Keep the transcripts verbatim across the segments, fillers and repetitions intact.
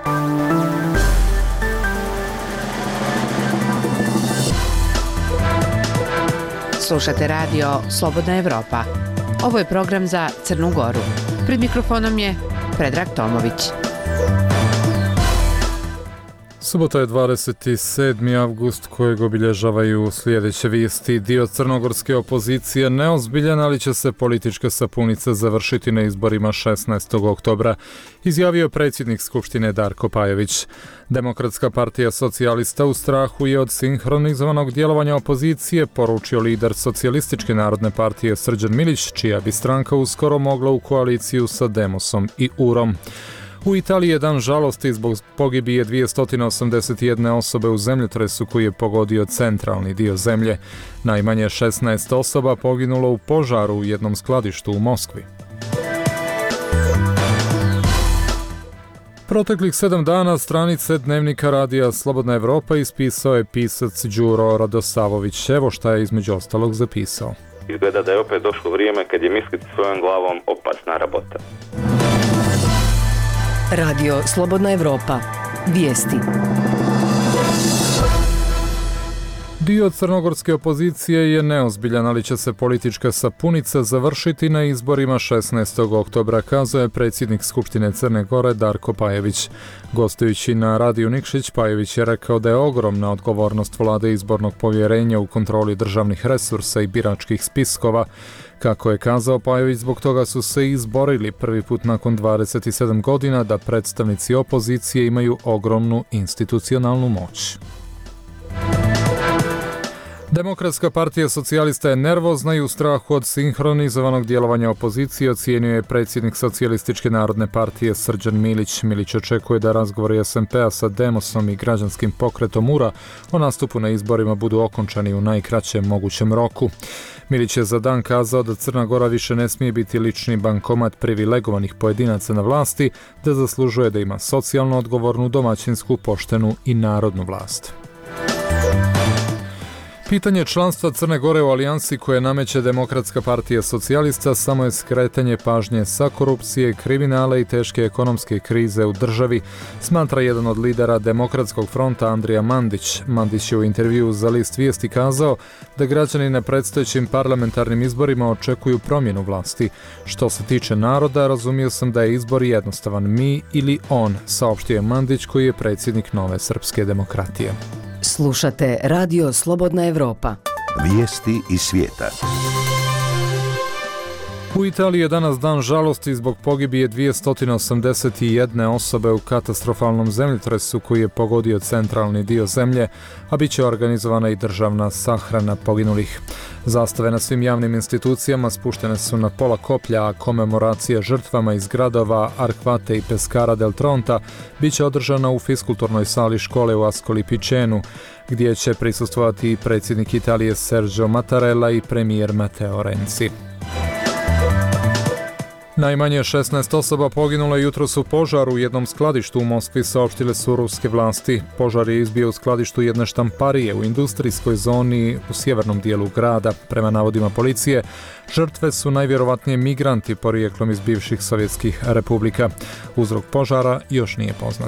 Slušate radio Slobodna Evropa. Ovo je program za Crnu Goru. Pred mikrofonom je Predrag Tomović. Subota je dvadeset sedmi avgust kojeg obilježavaju sljedeće vijesti. Dio crnogorske opozicije neozbiljan, ali će se politička sapunica završiti na izborima šesnaestog oktobra, izjavio predsjednik Skupštine Darko Pajović. Demokratska partija socijalista u strahu je od sinhronizovanog djelovanja opozicije, poručio lider Socijalističke narodne partije Srđan Milić, čija bi stranka uskoro mogla u koaliciju sa Demosom i URom. U Italiji je dan žalosti zbog pogibije dvjesto osamdeset jedne osobe u zemljotresu koji je pogodio centralni dio zemlje. Najmanje šesnaest osoba poginulo u požaru u jednom skladištu u Moskvi. Proteklih sedam dana stranice dnevnika radija Slobodna Evropa ispisao je pisac Đuro Radosavović. Evo šta je između ostalog zapisao. Izgleda da je opet došlo vrijeme kad je misliti svojom glavom opasna rabota. Radio Slobodna Evropa. Vijesti. Dio crnogorske opozicije je neozbiljan, ali će se politička sapunica završiti na izborima šesnaestog oktobra, kazao je predsjednik Skupštine Crne Gore Darko Pajović. Gostujući na radiju Nikšić, Pajović je rekao da je ogromna odgovornost vlade izbornog povjerenja u kontroli državnih resursa i biračkih spiskova. Kako je kazao Pajović, zbog toga su se izborili prvi put nakon dvadeset sedam godina da predstavnici opozicije imaju ogromnu institucionalnu moć. Demokratska partija socijalista je nervozna i u strahu od sinhronizovanog djelovanja opozicije, ocijenio je predsjednik Socijalističke narodne partije Srđan Milić. Milić očekuje da razgovori es en pe-a sa Demosom i građanskim pokretom URA o nastupu na izborima budu okončani u najkraćem mogućem roku. Milić je za dan kazao da Crna Gora više ne smije biti lični bankomat privilegovanih pojedinaca na vlasti, da zaslužuje da ima socijalno odgovornu, domaćinsku, poštenu i narodnu vlast. Pitanje članstva Crne Gore u alijansi koje nameće Demokratska partija socijalista samo je skretanje pažnje sa korupcije, kriminala i teške ekonomske krize u državi, smatra jedan od lidera Demokratskog fronta Andrija Mandić. Mandić je u intervjuu za list Vijesti kazao da građani na predstojećim parlamentarnim izborima očekuju promjenu vlasti. Što se tiče naroda, razumio sam da je izbor jednostavan, mi ili on, saopštio je Mandić koji je predsjednik Nove srpske demokratije. Slušate Radio Slobodna Evropa. Vijesti iz svijeta. U Italiji je danas dan žalosti zbog pogibije dvjesto osamdeset jedne osobe u katastrofalnom zemljotresu koji je pogodio centralni dio zemlje, a bit će organizovana i državna sahrana poginulih. Zastave na svim javnim institucijama spuštene su na pola koplja, a komemoracija žrtvama iz gradova Arquate i Pescara del Tronta bit će održana u fiskulturnoj sali škole u Ascoli Picenu, gdje će prisustvovati i predsjednik Italije Sergio Mattarella i premijer Matteo Renzi. Najmanje šesnaest osoba poginulo jutros u požaru u jednom skladištu u Moskvi, saopštile su ruske vlasti. Požar je izbio u skladištu jedne štamparije u industrijskoj zoni u sjevernom dijelu grada. Prema navodima policije, žrtve su najvjerovatnije migranti porijeklom iz bivših sovjetskih republika. Uzrok požara još nije poznat.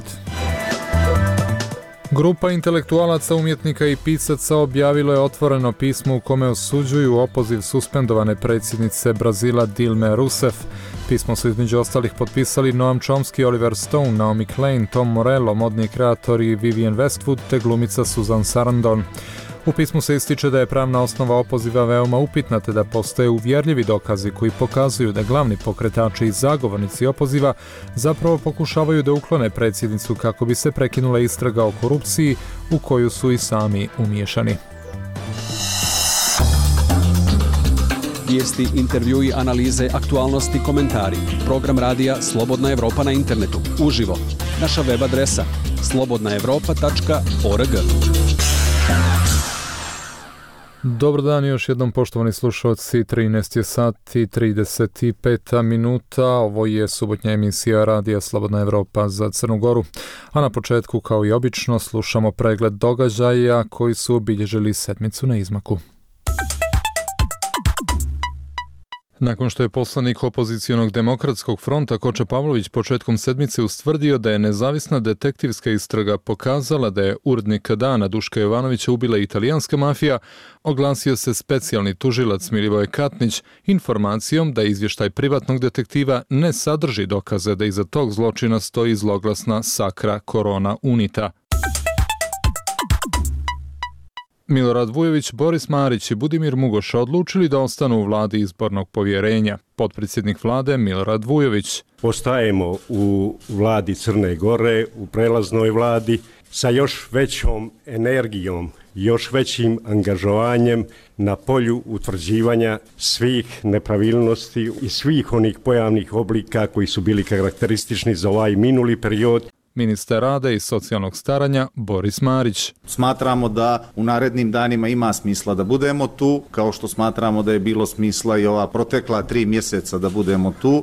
Grupa intelektualaca, umjetnika i pisaca objavilo je otvoreno pismo u kome osuđuju opoziv suspendovane predsjednice Brazila Dilme Rousseff. Pismo su između ostalih potpisali Noam Chomsky, Oliver Stone, Naomi Klein, Tom Morello, modni kreator i Vivienne Westwood te glumica Susan Sarandon. U pismu se ističe da je pravna osnova opoziva veoma upitna te da postoje uvjerljivi dokazi koji pokazuju da glavni pokretači i zagovornici opoziva zapravo pokušavaju da uklone predsjednicu kako bi se prekinula istraga o korupciji u koju su i sami umiješani. Vijesti, intervjui, analize, aktualnosti, komentari. Program radija Slobodna Evropa na internetu. Uživo. Naša web adresa slobodna evropa tačka org. Dobar dan još jednom, poštovani slušalci. trinaest je sati trideset pet minuta. Ovo je subotnja emisija radija Slobodna Evropa za Crnu Goru. A na početku, kao i obično, slušamo pregled događaja koji su obilježili sedmicu na izmaku. Nakon što je poslanik opozicionog demokratskog fronta Koča Pavlović početkom sedmice ustvrdio da je nezavisna detektivska istraga pokazala da je urednika Dana Duška Jovanovića ubila italijanska mafija, oglasio se specijalni tužilac Milivoje Katnić informacijom da izvještaj privatnog detektiva ne sadrži dokaze da iza tog zločina stoji zloglasna Sacra Corona Unita. Milorad Vujović, Boris Marić i Budimir Mugoša odlučili da ostanu u vladi izbornog povjerenja. Potpredsjednik vlade Milorad Vujović. Ostajemo u vladi Crne Gore, u prelaznoj vladi, sa još većom energijom, još većim angažovanjem na polju utvrđivanja svih nepravilnosti i svih onih pojavnih oblika koji su bili karakteristični za ovaj minuli period. Ministar rada i socijalnog staranja Boris Marić. Smatramo da u narednim danima ima smisla da budemo tu, kao što smatramo da je bilo smisla i ova protekla tri mjeseca da budemo tu.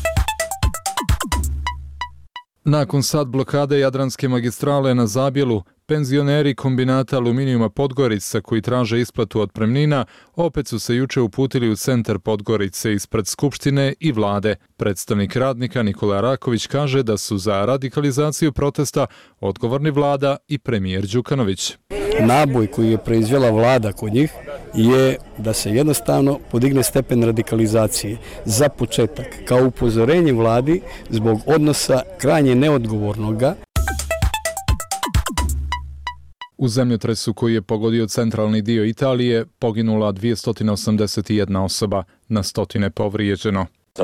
Nakon sad blokade Jadranske magistrale na Zabjelu, penzioneri kombinata aluminijuma Podgorica koji traže isplatu otpremnina opet su se juče uputili u centar Podgorice ispred Skupštine i vlade. Predstavnik radnika Nikola Raković kaže da su za radikalizaciju protesta odgovorni vlada i premijer Đukanović. Naboj koji je proizvela vlada kod njih je da se jednostavno podigne stepen radikalizacije. Za početak, kao upozorenje vladi zbog odnosa krajnje neodgovornoga. U zemljotresu koji je pogodio centralni dio Italije poginula dvjesto osamdeset jedna osoba, na stotine povrijeđeno.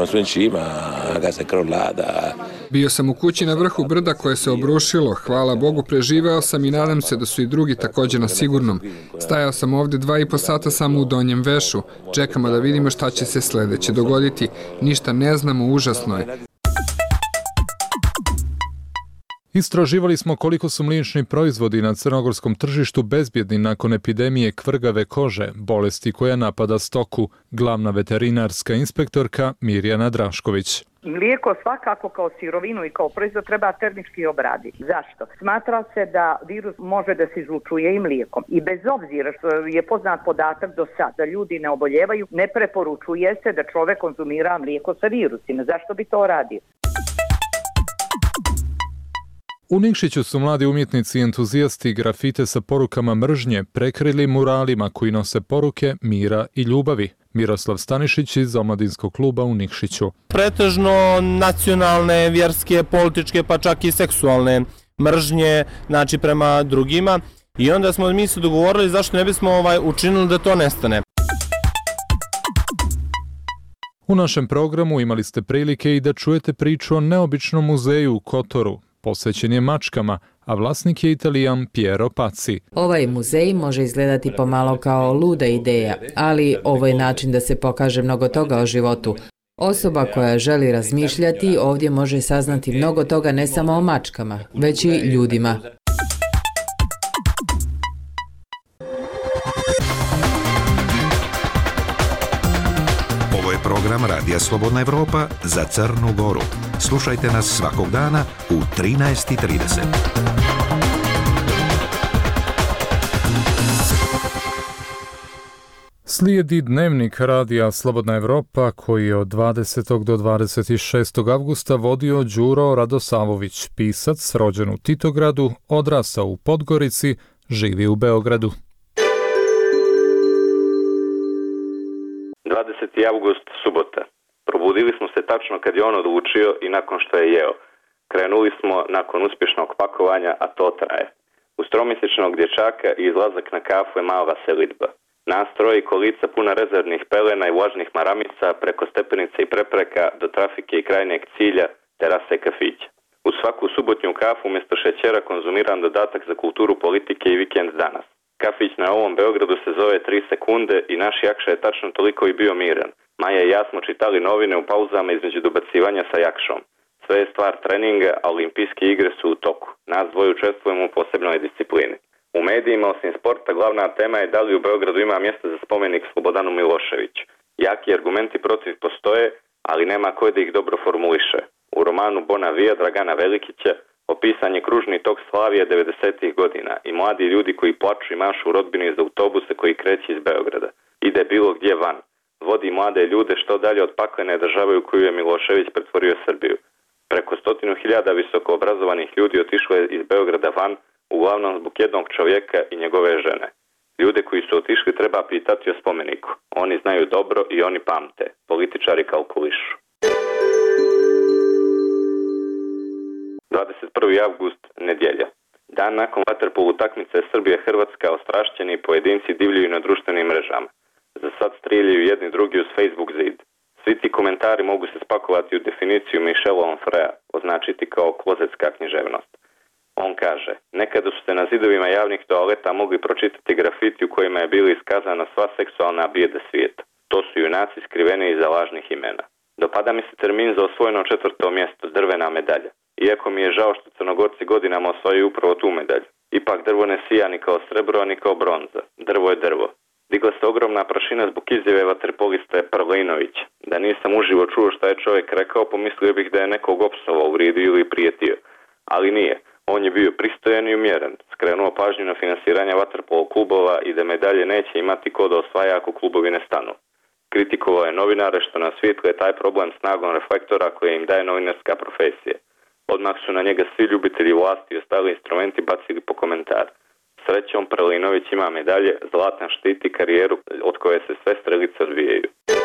Bio sam u kući na vrhu brda koje se obrušilo, hvala Bogu preživeo sam i nadam se da su i drugi također na sigurnom. Stajao sam ovdje dva i po sata samo u donjem vešu, čekamo da vidimo šta će se sljedeće dogoditi, ništa ne znamo, užasno je. Istraživali smo koliko su mliječni proizvodi na crnogorskom tržištu bezbjedni nakon epidemije kvrgave kože, bolesti koja napada stoku, glavna veterinarska inspektorka Mirjana Drašković. Mlijeko svakako kao sirovinu i kao proizvod treba termički obraditi. Zašto? Smatra se da virus može da se izlučuje i mlijekom. I bez obzira što je poznat podatak do sad da ljudi ne oboljevaju, ne preporučuje se da čovjek konzumira mlijeko sa virusima. Zašto bi to radio? U Nikšiću su mladi umjetnici i entuzijasti grafite sa porukama mržnje prekrili muralima koji nose poruke mira i ljubavi. Miroslav Stanišić iz omladinskog kluba u Nikšiću. Pretežno nacionalne, vjerske, političke pa čak i seksualne mržnje, znači prema drugima. I onda smo mi se dogovorili zašto ne bismo ovaj učinili da to nestane. U našem programu imali ste prilike i da čujete priču o neobičnom muzeju u Kotoru. Posvećen je mačkama, a vlasnik je Italijan Piero Pazzi. Ovaj muzej može izgledati pomalo kao luda ideja, ali ovo je način da se pokaže mnogo toga o životu. Osoba koja želi razmišljati ovdje može saznati mnogo toga ne samo o mačkama, već i ljudima. Ovo je program Radija Slobodna Evropa za Crnu Goru. Slušajte nas svakog dana u trinaest i trideset. Slijedi dnevnik Radija Slobodna Evropa koji je od dvadesetog do dvadeset šestog avgusta vodio Đuro Radosavović, pisac, rođen u Titogradu, odrastao u Podgorici, živi u Beogradu. dvadeseti avgust, subota. Probudili smo se tačno kad je on odlučio i nakon što je jeo. Krenuli smo nakon uspješnog pakovanja, a to traje. Uz tromjesečnog dječaka i izlazak na kafu je mala selidba. Nas troje i kolica puna rezervnih pelena i vlažnih maramica preko stepenice i prepreka do trafike i krajnjeg cilja, terase kafića. Uz svaku subotnju kafu umjesto šećera konzumiram dodatak za kulturu politike i vikend danas. Kafić na ovom Beogradu se zove tri sekunde i naš Jakša je tačno toliko i bio miran. Maja i ja smo čitali novine u pauzama između dobacivanja sa Jakšom. Sve je stvar treninga, a olimpijske igre su u toku. Nas dvoje učestvujemo u posebnoj disciplini. U medijima, osim sporta, glavna tema je da li u Beogradu ima mjesta za spomenik Slobodanu Miloševiću. Jaki argumenti protiv postoje, ali nema ko da ih dobro formuliše. U romanu Bona Via Dragana Velikića opisan je kružni tok Slavije devedesetih godina i mladi ljudi koji plaču i mašu u rodbini iz autobusa koji kreće iz Beograda. Ide bilo gdje van. vodi mlade ljude što dalje od paklene države u koju je Milošević pretvorio Srbiju. Preko stotinu hiljada visoko obrazovanih ljudi otišlo je iz Beograda van, uglavnom zbog jednog čovjeka i njegove žene. Ljude koji su otišli treba pitati o spomeniku. Oni znaju dobro i oni pamte. Političari kalkulišu. dvadeset prvi avgust, nedjelja. Dan nakon vaterpolo utakmice Srbija-Hrvatska ostrašćeni pojedinci divljuju na društvenim mrežama. Za sad strijeljaju jedni drugi uz Facebook zid. Svi ti komentari mogu se spakovati u definiciju Michela Onfrea, označiti kao klozetska književnost. On kaže, nekada su se na zidovima javnih toaleta mogli pročitati grafiti u kojima je bila iskazana sva seksualna bijeda svijeta. To su junaci skriveni iza lažnih imena. Dopada mi se termin za osvojeno četvrto mjesto, drvena medalja. Iako mi je žao što Crnogorci godinama osvojaju upravo tu medalju. Ipak drvo ne sija ni kao srebro, ni kao bronza. Drvo je drvo. Digla se ogromna prašina zbog izjave vaterpolista Prlinovića. Da nisam uživo čuo šta je čovjek rekao, pomislio bih da je nekog opsovao, uvrijedio ili prijetio. Ali nije. On je bio pristojan i umjeren, skrenuo pažnju na finansiranje vaterpolo klubova i da medalje neće imati ko da osvaja ako klubovi ne stanu. Kritikovao je novinare što nasvijetlje taj problem snagom reflektora koje im daje novinarska profesija. Odmah su na njega svi ljubitelji vlasti i ostali instrumenti bacili po komentar. Srećom, Prlinović ima medalje, zlatan štiti karijeru od koje se sve strelice odvijaju.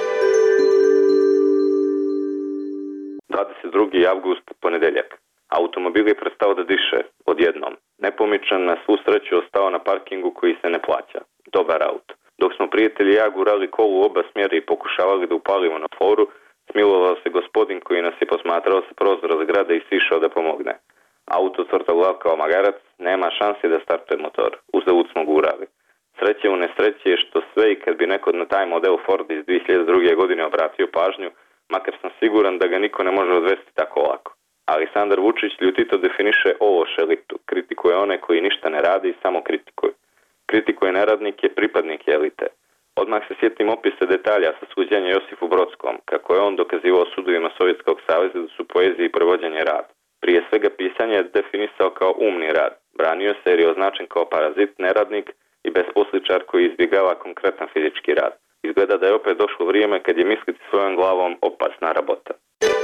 dvadeset drugi avgust, ponedjeljak. Automobil je prestao da diše, odjednom. Nepomičan, na svu sreću ostao na parkingu koji se ne plaća. Dobar auto. Dok smo prijatelji i ja gurali kolu u oba smjera i pokušavali da upalimo na foru, smilovao se gospodin koji nas je posmatrao sa prozora zgrade i sišao da pomogne. Auto tvrtoglav kao magarac, nema šanse da startuje motor. Uzalud smo gurali. Sreće u nesreći je što sve i kad bi neko na taj model Ford iz dvije hiljade druge. godine obratio pažnju, makar sam siguran da ga niko ne može odvesti tako lako. Aleksandar Vučić ljutito definiše ovo elitu. Kritikuje one koji ništa ne rade i samo kritikuju. Kritikuje neradnike, pripadnike elite. Odmah se sjetim opise detalja sa suđenja Josifu Brodskom, kako je on dokazivao sudovima Sovjetskog saveza da su poezija i prevođenje rad. Prije svega pisanje je definisao kao umni rad. Branio se jer je označen kao parazit, neradnik i besposličar koji izbjegava konkretan fizički rad. Izgleda da je opet došlo vrijeme kad je misliti svojom glavom opasna rabota.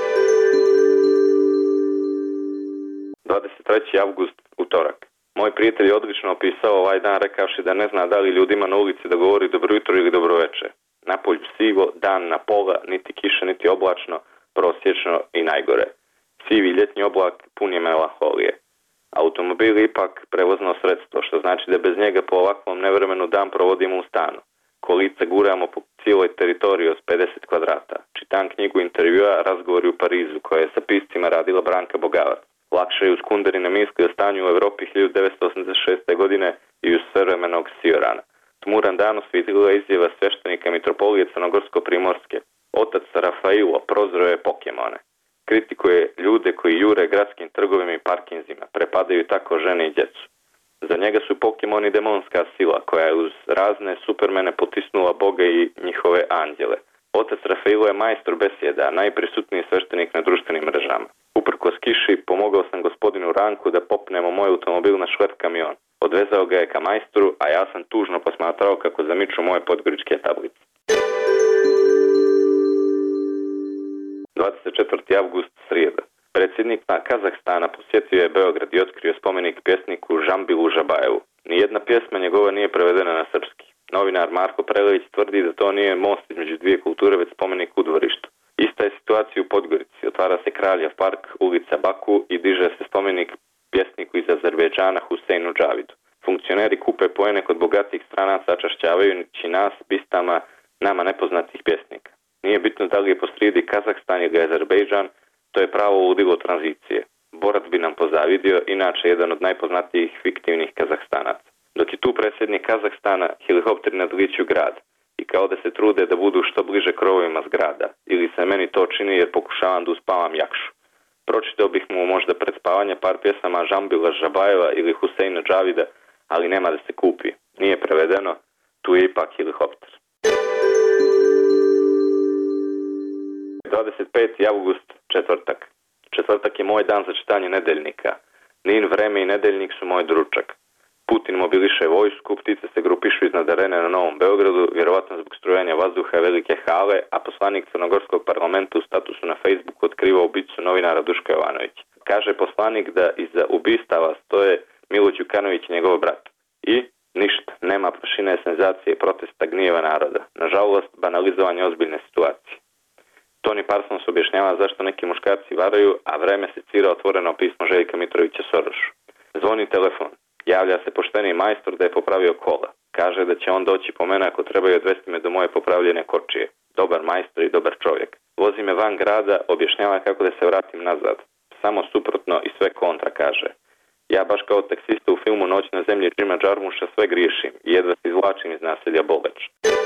dvadeset treći avgust, utorak. Moj prijatelj je odlično opisao ovaj dan rekavši da ne zna da li ljudima na ulici da govori dobro jutro ili dobro večer. Napolju sivo, dan na pola, niti kiša, niti oblačno, prosječno i najgore. Sivi ljetni oblak pun je melanholije. Automobil je ipak prevozno sredstvo, što znači da bez njega po ovakvom nevremenu dan provodimo u stanu. Kolice guramo po cijeloj teritoriji od pedeset kvadrata. Čitam knjigu intervjua Razgovori u Parizu, koja je sa piscima radila Branka Bogavac. Lakše je uz Kunderine misli o stanju u Evropi hiljadu devetsto osamdeset šeste. godine i uz svremenog Siorana. Tmuran dan osvijetlila izjava sveštenika mitropolije Crnogorsko-Primorske. Otac Rafailo prozro je Pokemone. Kritikuje ljude koji jure gradskim trgovima i parkinzima, prepadaju tako žene i djecu. Za njega su Pokemoni demonska sila koja je uz razne supermene potisnula Boga i njihove anđele. Otac Rafailo je majstor besjeda, najprisutniji sveštenik na društvenim mrežama. Uprkos kiši pomogao sam gospodinu Ranku da popnemo moj automobil na šlep kamion. Odvezao ga je ka majstoru, a ja sam tužno posmatrao kako zamiču moje podgoričke tablice. dvadeset četvrti avgust, srijeda. Predsjednik Kazahstana posjetio je Beograd i otkrio spomenik pjesniku Žambilu Žabajevu. Nijedna pjesma njegova nije prevedena na srpski. Novinar Marko Prelević tvrdi da to nije most između dvije kulture, već spomenik u dvorištu. Ista je situacija u Podgorici. Otvara se Kraljev park, ulica Baku i diže se spomenik pjesniku iz Azerbejdžana Huseinu Džavidu. Funkcioneri kupe poene kod bogatih stranaca, čašćavajući nas bistama nama nepoznatih pjesnika. Nije bitno da li je posrijedi Kazahstan ili Azerbejdžan, to je pravo ludilo tranzicije. Borac bi nam pozavidio, inače jedan od najpoznatijih fiktivnih Kazahstanaca. Dok je tu predsjednik Kazahstana, helikopteri nadliču grad i kao da se trude da budu što bliže krovovima zgrada, ili se meni to čini jer pokušavam da uspavam jakšu. Pročitao bih mu možda pred spavanja par pjesama Žambila Žabajeva ili Huseina Džavida, ali nema da se kupi. Nije prevedeno, tu je ipak helikopter. dvadeset peti avgust, četvrtak. Četvrtak je moj dan za čitanje nedeljnika. Nin, Vreme i Nedeljnik su moj dručak. Putin mobiliše vojsku, ptice se grupišu iznad arene na Novom Beogradu, vjerovatno zbog strujanja vazduha velike hale, a poslanik Crnogorskog parlamenta u statusu na Facebooku otkriva ubicu novinara Duška Jovanovića. Kaže poslanik da iza ubistava stoje Milo Đukanović i njegov brat. I ništa, nema prašine senzacije i protesta gnjeva naroda. Nažalost, banalizovanje ozbiljne situacije. Tony Parsons objašnjava zašto neki muškarci varaju, a vreme se cira otvoreno pismo Željka Mitrovića Sorošu. Zvoni telefon. Javlja se pošteni majstor da je popravio kola. Kaže da će on doći po mene ako trebaju odvesti me do moje popravljene kočije. Dobar majstor i dobar čovjek. Vozi me van grada, objašnjava kako da se vratim nazad. Samo suprotno i sve kontra, kaže. Ja baš kao taksista u filmu Noć na zemlji Jima Jarmusha sve griješim i jedva se izvlačim iz naselja Boleć.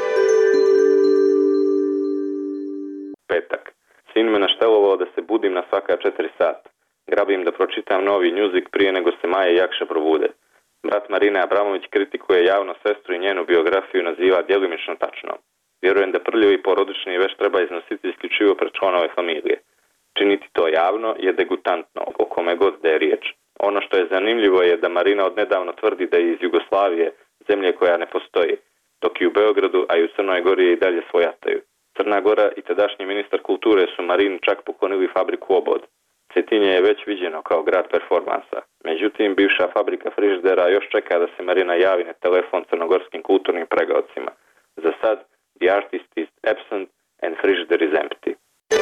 Petak. Sin me naštelovao da se budim na svaka četiri sata. Grabim da pročitam novi newsik prije nego se Maja i Jakša probude. Brat Marine Abramović kritikuje javno sestru i njenu biografiju naziva djelimično tačnom. Vjerujem da prljavi porodični veš treba iznositi isključivo pred članove familije. Činiti to javno je degutantno, o kome god da je riječ. Ono što je zanimljivo je da Marina odnedavno tvrdi da je iz Jugoslavije, zemlje koja ne postoji, dok i u Beogradu, a i u Crnoj Gori je i dalje svojataju. Crna Gora i tadašnji ministar kulture su Marini čak poklonili fabriku Obod. Cetinje je već viđeno kao grad performansa. Međutim, bivša fabrika frižidera još čeka da se Marina javi na telefon crnogorskim kulturnim pregaocima. Za sad, the artist is absent and frigider is empty.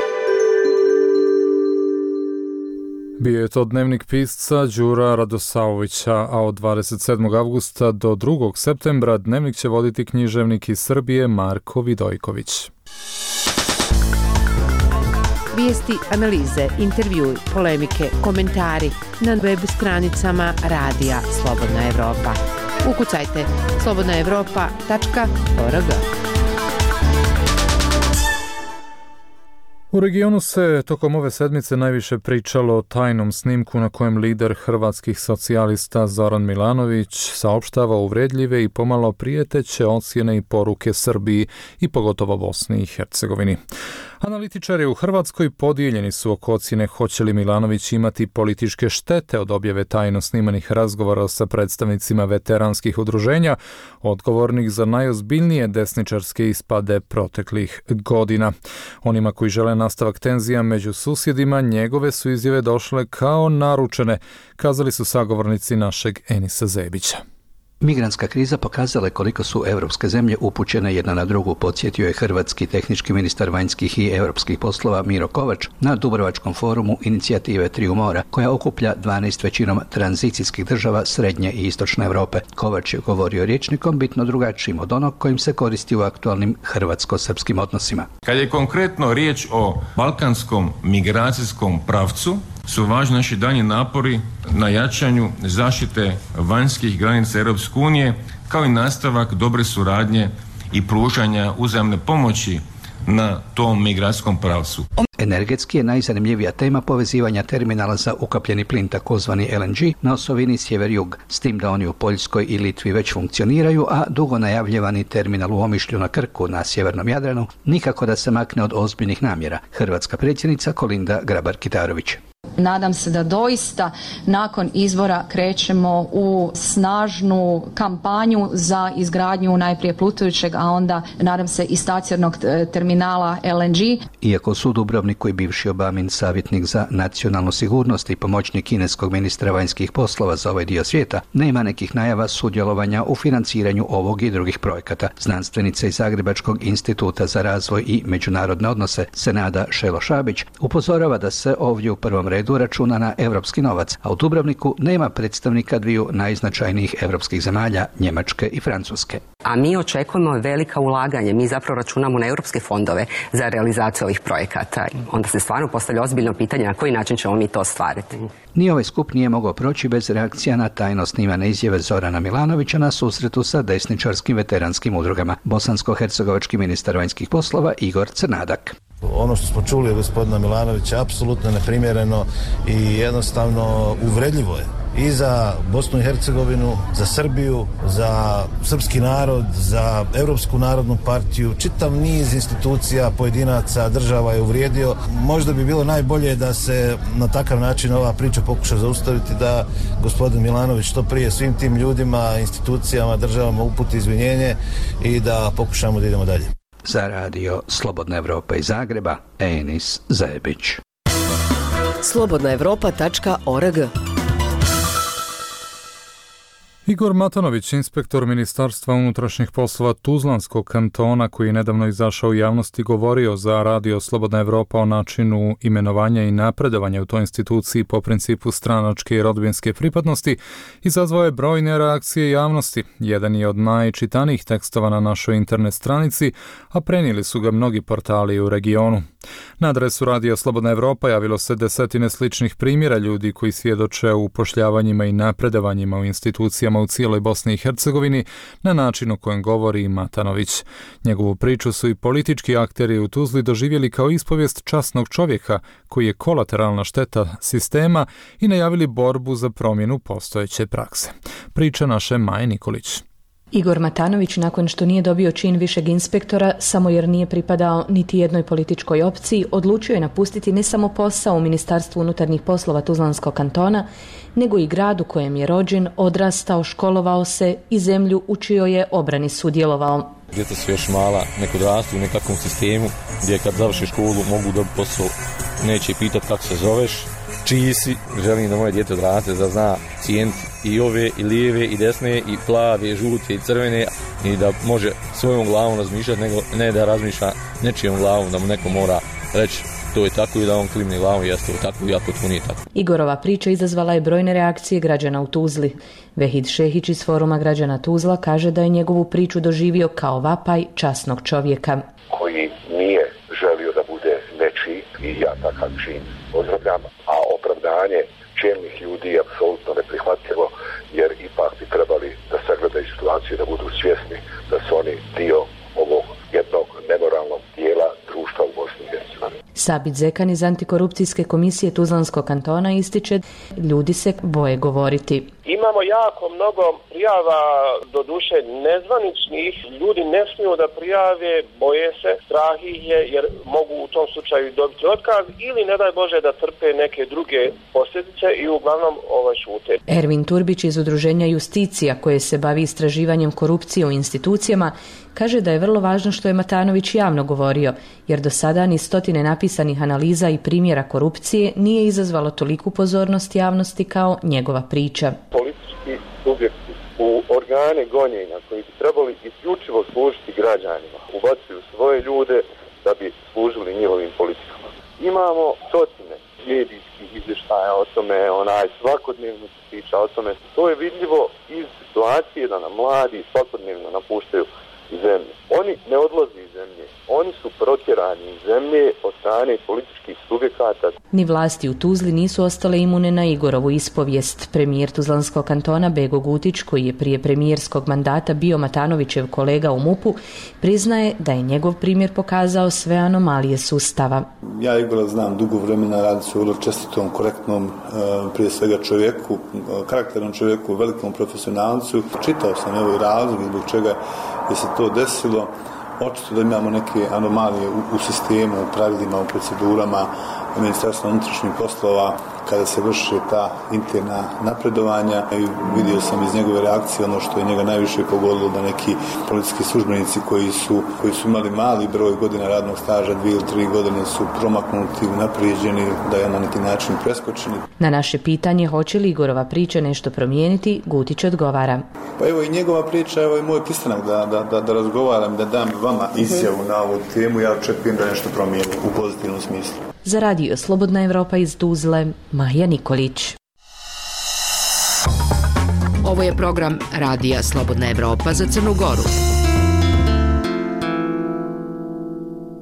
Bio je to dnevnik pisca Đura Radosavovića, a od dvadeset sedmog avgusta do drugog septembra dnevnik će voditi književnik iz Srbije Marko Vidojković. Vijesti, analize, intervjui, polemike, komentari na web stranicama Radija Slobodna Evropa. Ukucajte slobodna evropa tačka org. U regionu se tokom ove sedmice najviše pričalo o tajnom snimku na kojem lider hrvatskih socijalista Zoran Milanović saopštava uvredljive i pomalo prijeteće ocjene i poruke Srbiji i pogotovo Bosni i Hercegovini. Analitičari u Hrvatskoj podijeljeni su oko ocjene hoće li Milanović imati političke štete od objave tajno snimanih razgovora sa predstavnicima veteranskih udruženja, odgovornih za najozbiljnije desničarske ispade proteklih godina. Onima koji žele nastavak tenzija među susjedima, njegove su izjave došle kao naručene, kazali su sagovornici našeg Enisa Zebića. Migrantska kriza pokazala je koliko su europske zemlje upućene jedna na drugu, podsjetio je hrvatski tehnički ministar vanjskih i europskih poslova Miro Kovač na Dubrovačkom forumu inicijative Triju mora, koja okuplja dvanaest većinom tranzicijskih država srednje i istočne Europe. Kovač je govorio rječnikom bitno drugačijim od onog kojim se koristi u aktualnim hrvatsko-srpskim odnosima. Kad je konkretno riječ o balkanskom migracijskom pravcu, su važni naši daljnji napori na jačanju zaštite vanjskih granica Europske unije, kao i nastavak dobre suradnje i pružanja uzajamne pomoći na tom migracijskom pravcu. Energetski je najzanimljivija tema povezivanja terminala za ukapljeni plin, takozvani L N G, na osovini sjever-jug, s tim da oni u Poljskoj i Litvi već funkcioniraju, a dugo najavljivani terminal u Omišlju na Krku na sjevernom Jadranu nikako da se makne od ozbiljnih namjera. Hrvatska predsjednica Kolinda Grabar-Kitarović. Nadam se da doista nakon izbora krećemo u snažnu kampanju za izgradnju najprije plutajućeg, a onda nadam se i stacionarnog terminala L N G. Iako su u Dubrovniku i bivši Obamin savjetnik za nacionalnu sigurnost i pomoćnik kineskog ministra vanjskih poslova za ovaj dio svijeta, nema nekih najava sudjelovanja u financiranju ovog i drugih projekata. Znanstvenica iz Zagrebačkog instituta za razvoj i međunarodne odnose Senada Šelo-Šabić upozorava da se ovdje u prvom redu računa na europski novac, a u Dubrovniku nema predstavnika dviju najznačajnijih europskih zemalja, Njemačke i Francuske. A mi očekujemo velika ulaganja, mi zapravo računamo na europske fondove za realizaciju ovih projekata. Onda se stvarno postavlja ozbiljno pitanje na koji način ćemo mi to ostvariti. Ni ovaj skup nije mogao proći bez reakcija na tajno snimane izjave Zorana Milanovića na susretu sa desničarskim veteranskim udrugama. Bosansko-hercegovački ministar vanjskih poslova Igor Crnadak. Ono što smo čuli od gospodina Milanovića apsolutno neprimjereno i jednostavno uvredljivo je. i za Bosnu i Hercegovinu, za Srbiju, za srpski narod, za Europsku narodnu partiju. Čitav niz institucija, pojedinaca, država je uvrijedio. Možda bi bilo najbolje da se na takav način ova priča pokuša zaustaviti, da gospodin Milanović što prije svim tim ljudima, institucijama, državama uputi izvinjenje i da pokušamo da idemo dalje. Za radio Slobodna Evropa iz Zagreba, Enis Zajebić. slobodna evropa tačka org. Igor Matanović, inspektor Ministarstva unutrašnjih poslova Tuzlanskog kantona, koji je nedavno izašao u javnosti, govorio za radio Slobodna Evropa o načinu imenovanja i napredovanja u toj instituciji po principu stranačke i rodbinske pripadnosti, izazvao je brojne reakcije javnosti. Jedan je od najčitanijih tekstova na našoj internet stranici, a prenijeli su ga mnogi portali u regionu. Na adresu radio Slobodna Evropa javilo se desetine sličnih primjera ljudi koji svjedoče o upošljavanjima i napredovanjima u institucijama u cijeloj Bosni i Hercegovini na način o kojem govori Matanović. Njegovu priču su i politički akteri u Tuzli doživjeli kao ispovijest časnog čovjeka koji je kolateralna šteta sistema i najavili borbu za promjenu postojeće prakse. Priča naše Maje Nikolić. Igor Matanović, nakon što nije dobio čin višeg inspektora, samo jer nije pripadao niti jednoj političkoj opciji, odlučio je napustiti ne samo posao u Ministarstvu unutarnjih poslova Tuzlanskog kantona, nego i grad u kojem je rođen, odrastao, školovao se i zemlju u čijoj je obrani sudjelovao. Djeca su još mala, nek odrastu u nekakvom sistemu gdje kad završi školu mogu dobiti posao, neće pitati kako se zoveš, čiji si. Želim da moje djete odraste, da zna cijeniti i ove, i lijeve, i desne, i plave, i žute, i crvene, i da može svojom glavom razmišljati, nego ne da razmišlja nečijom glavom, da mu neko mora reći to je tako i da on klimne glavom, jeste to tako, iako to nije tako. Igorova priča izazvala je brojne reakcije građana u Tuzli. Vehid Šehić iz Foruma građana Tuzla kaže da je njegovu priču doživio kao vapaj časnog čovjeka. Koji nije želio da bude nečiji i ja takav čin pozdravljam, a opravdanje čelnih ljudi je apsolutno neprihvatljivo, jer ipak bi trebali da sagledaju situaciju, da budu svjesni da su oni dio ovog jednog nemoralnog dijela društva u Bosni i Hercegovini. Sabit Zekan iz Antikorupcijske komisije Tuzlanskog kantona ističe, ljudi se boje govoriti. Imamo jako mnogo prijava, do duše nezvaničnih, ljudi ne smiju da prijave, boje se, strah ih je jer mogu u tom slučaju dobiti otkaz ili ne daj Bože da trpe neke druge posljedice i uglavnom ovaj šute. Ervin Turbić iz udruženja Justicija, koje se bavi istraživanjem korupcije u institucijama, kaže da je vrlo važno što je Matanović javno govorio, jer do sada ni stotine napisanih analiza i primjera korupcije nije izazvalo toliku pozornost javnosti kao njegova priča. Politički subjekti u organe gonjenja koji bi trebali isključivo služiti građanima, ubacuju svoje ljude da bi služili njihovim politikama. Imamo stotine medijskih izvještaja o tome, onaj svakodnevno se priča o tome. To je vidljivo iz situacije da nam mladi svakodnevno napuštaju zemlje. Oni ne odlaze iz zemlje, oni su protjerani iz zemlje od strane političkih subjekata. Ni vlasti u Tuzli nisu ostale imune na Igorovu ispovijest. Premijer Tuzlanskog kantona Bego Gutić, koji je prije premijerskog mandata bio Matanovićev kolega u MUP-u, priznaje da je njegov primjer pokazao sve anomalije sustava. Ja Igora znam dugo vremena, radi se o vrlo čestitom, korektnom, prije svega čovjeku, karakternom čovjeku, velikom profesionalcu. Čitao sam ovaj razlog zbog čega je se to desilo. Očito da imamo neke anomalije u, u sistemu, u pravilima, u procedurama Ministarstva unutrašnjih poslova kada se vrše ta interna napredovanja i vidio sam iz njegove reakcije ono što je njega najviše pogodilo, da neki policijski službenici koji su, koji su imali mali broj godina radnog staža, dvije ili tri godine, su promaknuti, unaprijeđeni, da je na neki način preskočeni. Na naše pitanje hoće li Igorova priča nešto promijeniti, Gutić odgovara. Pa evo i njegova priča, evo i moj pristanak da, da, da, da razgovaram, da dam vama izjavu na ovu temu, ja očekujem da nešto promijeni u pozitivnom smislu. Za radio Slobodna Evropa iz Tuzle, Maja Nikolić. Ovo je program Radija Slobodna Evropa za Crnu Goru.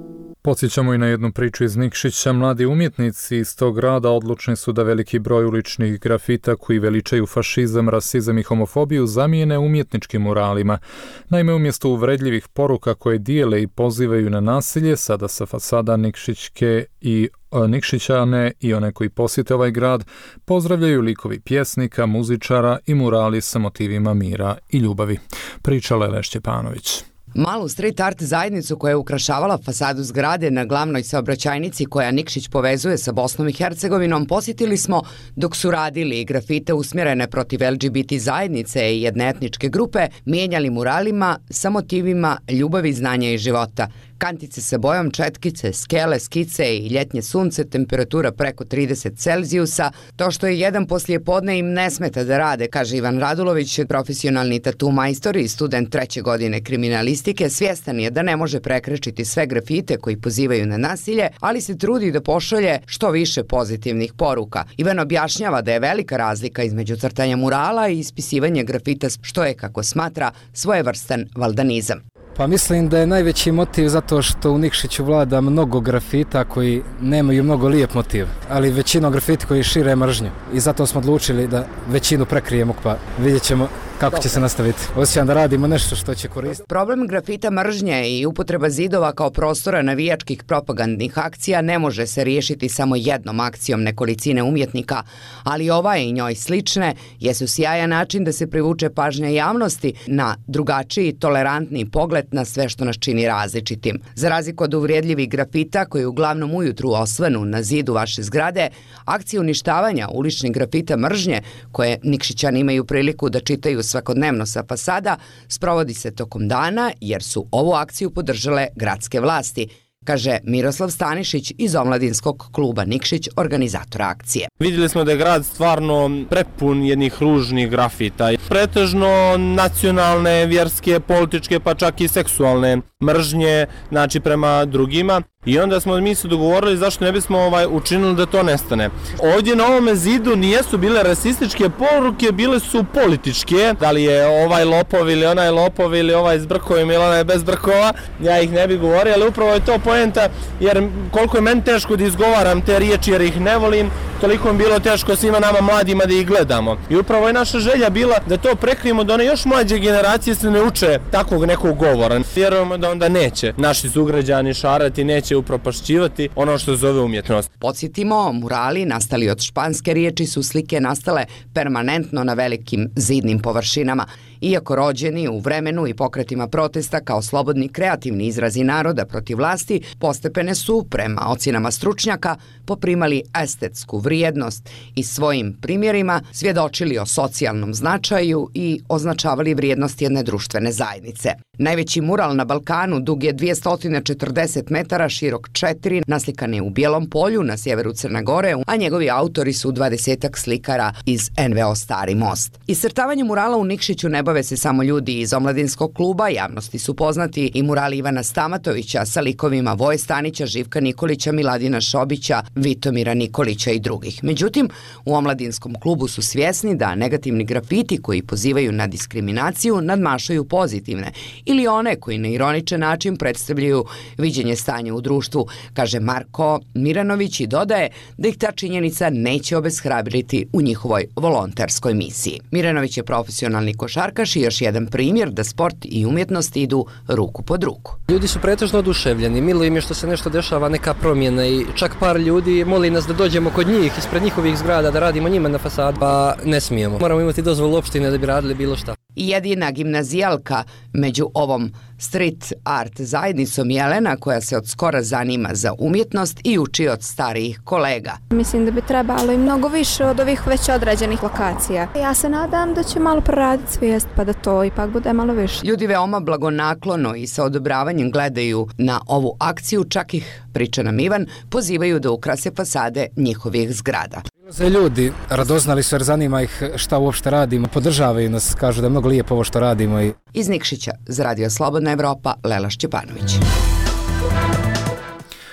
Podsjećamo i na jednu priču iz Nikšića. Mladi umjetnici iz tog grada odlučni su da veliki broj uličnih grafita koji veličaju fašizam, rasizam i homofobiju zamijene umjetničkim muralima. Naime, umjesto uvredljivih poruka koje dijele i pozivaju na nasilje, sada sa fasada Nikšićke i Nikšićane i one koji posjete ovaj grad pozdravljaju likovi pjesnika, muzičara i murali sa motivima mira i ljubavi. Priča Lele Šćepanović. Malu street art zajednicu koja je ukrašavala fasadu zgrade na glavnoj saobraćajnici koja Nikšić povezuje sa Bosnom i Hercegovinom posjetili smo dok su radili grafite usmjerene protiv L G B T zajednice i jedne etničke grupe, mijenjali muralima sa motivima ljubavi, znanja i života. Kantice sa bojom četkice, skele, skice i ljetnje sunce, temperatura preko trideset Celzijusa. To što je jedan poslijepodne im ne smeta da rade, kaže Ivan Radulović, profesionalni tatu majstor i student treće godine kriminalistike, svjestan je da ne može prekrečiti sve grafite koji pozivaju na nasilje, ali se trudi da pošalje što više pozitivnih poruka. Ivan objašnjava da je velika razlika između crtanja murala i ispisivanja grafita, što je, kako smatra, svojevrstan valdanizam. Pa mislim da je najveći motiv zato što u Nikšiću vlada mnogo grafita koji nemaju mnogo lijep motiv, ali većinom grafiti koji šire mržnju. I zato smo odlučili da većinu prekrijemo, pa vidjet ćemo kako će se nastaviti. Osjećam da radimo nešto što će koristiti. Problem grafita mržnje i upotreba zidova kao prostora navijačkih propagandnih akcija ne može se riješiti samo jednom akcijom nekolicine umjetnika, ali ova i njoj slične jesu sjajan način da se privuče pažnja javnosti na drugačiji, tolerantni pogled na sve što nas čini različitim. Za razliku od uvrijedljivih grafita koji uglavnom ujutru osvanu na zidu vaše zgrade, akcije uništavanja uličnih grafita mržnje, koje Nikšićani imaju priliku da čitaju svakodnevno sa fasada, sprovodi se tokom dana jer su ovu akciju podržale gradske vlasti, kaže Miroslav Stanišić iz omladinskog kluba Nikšić, organizatora akcije. Vidjeli smo da je grad stvarno prepun jednih ružnih grafita. Pretežno nacionalne, vjerske, političke, pa čak i seksualne mržnje, znači prema drugima. I onda smo mi se dogovorili zašto ne bismo ovaj, učinili da to nestane. Ovdje na ovome zidu nijesu bile rasističke poruke, bile su političke. Da li je ovaj lopov ili onaj lopov ili ovaj s brkovima ili onaj bez brkova, ja ih ne bih govorio, ali upravo je to poenta, jer koliko je meni teško da izgovaram te riječi jer ih ne volim, toliko je bilo teško svima nama mladima da ih gledamo. I upravo je naša želja bila da to prekrijemo, da one još mlađe generacije se ne uče takvog nekog govora. Vjerujemo da onda neće naši sugrađani šarati, neće upropašćivati ono što zove umjetnost. Podsjetimo, murali nastali od španske riječi su slike nastale permanentno na velikim zidnim površinama. Iako rođeni u vremenu i pokretima protesta kao slobodni kreativni izrazi naroda protiv vlasti, postepene su, prema ocjenama stručnjaka, poprimali estetsku vrijednost i svojim primjerima svjedočili o socijalnom značaju i označavali vrijednost jedne društvene zajednice. Najveći mural na Balkanu dug je dvjesto četrdeset metara, širok četiri, naslikan je u Bijelom polju na sjeveru Crne Gore, a njegovi autori su dvadesetak slikara iz N V O Stari most. Iscrtavanje murala u Nikšiću ne bave se samo ljudi iz omladinskog kluba, javnosti su poznati i murali Ivana Stamatovića sa likovima Voje Stanića, Živka Nikolića, Miladina Šobića, Vitomira Nikolića i drugih. Međutim, u omladinskom klubu su svjesni da negativni grafiti koji pozivaju na diskriminaciju nadmašuju pozitivne ili one koji na ironičan način predstavljaju viđenje stanja u društvu, kaže Marko Miranović i dodaje da ih ta činjenica neće obeshrabriti u njihovoj volonterskoj misiji. Miranović je profesionalni košarkaš i još jedan primjer da sport i umjetnost idu ruku pod ruku. Ljudi su pretežno oduševljeni, milo im je što se nešto dešava, neka promjena i čak par ljudi moli nas da dođemo kod njih ispred njihovih zgrada da radimo njima na fasadu, pa ne smijemo. Moramo imati dozvolu opštine da bi radili bilo šta. I jedina gimnazijalka među ovom street art zajednicom Jelena, koja se od skora zanima za umjetnost i uči od starijih kolega. Mislim da bi trebalo i mnogo više od ovih već određenih lokacija. Ja se nadam da će malo proraditi svijest pa da to ipak bude malo više. Ljudi veoma blagonaklono i sa odobravanjem gledaju na ovu akciju, čak ih, priča nam Ivan, pozivaju da ukrase fasade njihovih zgrada. Za ljudi radoznali su jer zanima ih šta uopšte radimo, podržavaju nas, kažu da je mnogo lijepo ovo što radimo. I... Iz Nikšića za Radio Slobodna Evropa, Lela Šćepanović.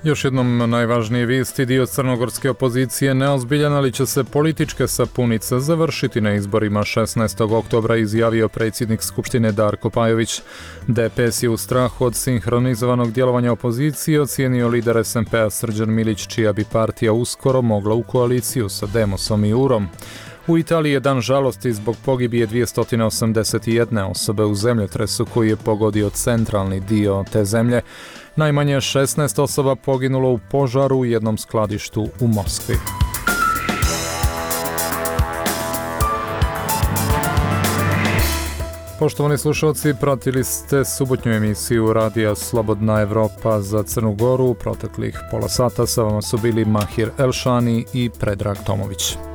Još jednom najvažnije vijesti, dio crnogorske opozicije neozbiljan, ali će se političke sapunice završiti na izborima šesnaestog oktobra, izjavio predsjednik Skupštine Darko Pajović. D P S je u strahu od sinhronizovanog djelovanja opozicije, ocijenio lider S N P-a Srđan Milić, čija bi partija uskoro mogla u koaliciju sa Demosom i Urom. U Italiji je dan žalosti zbog pogibije dvjesto osamdeset jedne osobe u zemljotresu koji je pogodio centralni dio te zemlje. Najmanje šesnaest osoba poginulo u požaru u jednom skladištu u Moskvi. Poštovani slušalci, pratili ste subotnju emisiju Radija Slobodna Evropa za Crnu Goru. U proteklih pola sata sa vama su bili Mahir Elšani i Predrag Tomović.